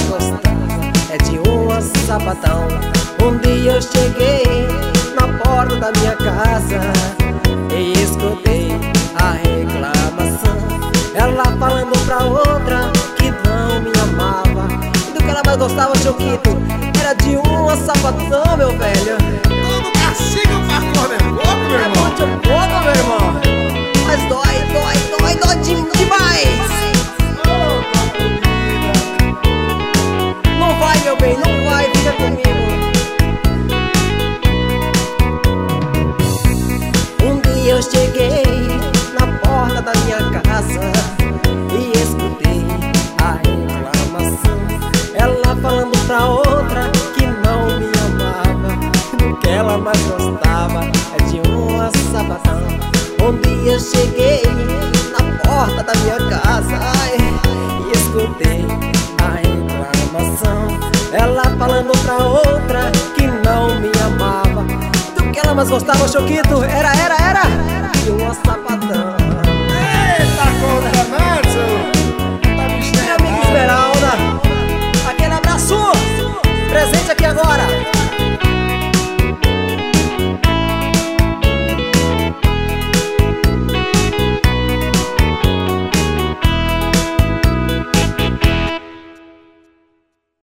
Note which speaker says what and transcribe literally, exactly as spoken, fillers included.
Speaker 1: gostava é de uma sapatão. Um dia eu cheguei na porta da minha casa e escutei a reclamação. Ela falando pra outra que não me amava, e do que ela mais gostava, Choquito, era de uma sapatão, meu velho.
Speaker 2: Todo castigo pra corno é pouco, meu
Speaker 1: É
Speaker 2: irmão.
Speaker 1: muito pouco, meu irmão. Mas dói, dói, dói, dói de- demais. Não vai, meu bem, não vai, fica comigo. Um dia eu cheguei na porta da minha casa e escutei a reclamação. Ela falando pra outra que não me amava, do que ela mais gostava é de uma sapatão. Um dia eu cheguei na porta da minha casa, ai, e escutei a reclamação. Ela falando pra outra que não me amava, do que ela mais gostava, Choquito, era, era, era de uma sapatão.